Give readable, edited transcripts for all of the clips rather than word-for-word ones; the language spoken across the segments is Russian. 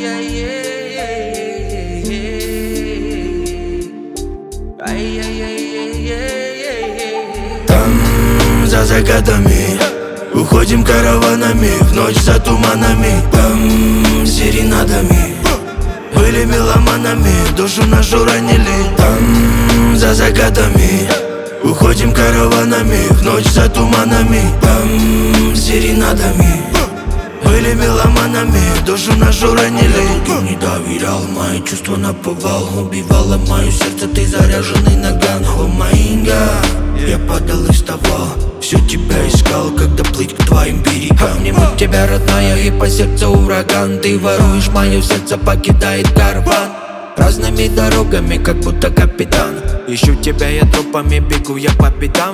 Там за закатами уходим караванами, в ночь за туманами. Там серенадами были меломанами, душу нашу ранили. Там за закатами уходим караванами, в ночь за туманами. Там серенадами были меломанами, душу нашу ранили. Ты не доверял, мои чувства наповал, убивала мое сердце, ты заряженный наган. О маинга, я падал и вставал, все тебя искал, когда плыть к твоим берегам. Обниму тебя, родная, и по сердцу ураган. Ты воруешь мое сердце, покидает караван разными дорогами, как будто капитан. Ищу тебя, я тропами бегу, я по пятам.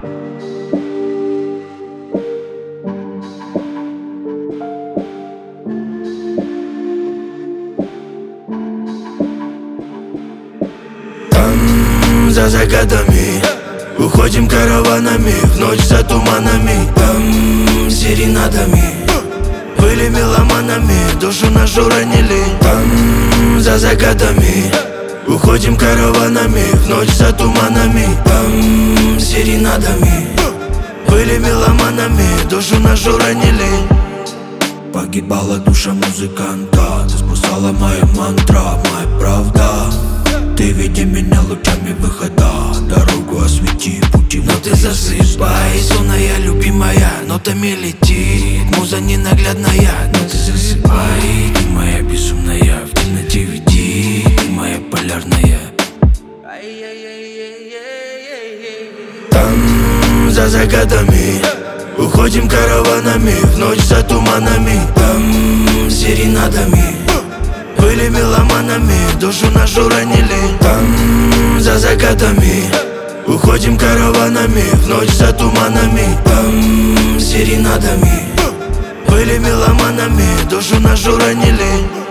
Там за закатами уходим караванами, в ночь за туманами. Там серенадами были меломанами, душу нашу ранили. Там за закатами уходим караванами, в ночь за туманами. Там серенадами были меломанами, душу нашу ранили. Погибала душа музыканта, ты спасала моя мантра, моя правда. Ты веди меня лучами выхода, дорогу освети, пути. Но ты засыпай, сонная любимая, нотами летит муза ненаглядная. Но ты засыпай, ты моя безумная, в темноте веди, ты моя полярная. Там за закатами уходим караванами, в ночь за туманами. Там серенадами были меломанами, душу нашу ранили. Там за закатами уходим караванами, в ночь за туманами. Там серенадами были меломанами, душу нашу ранили.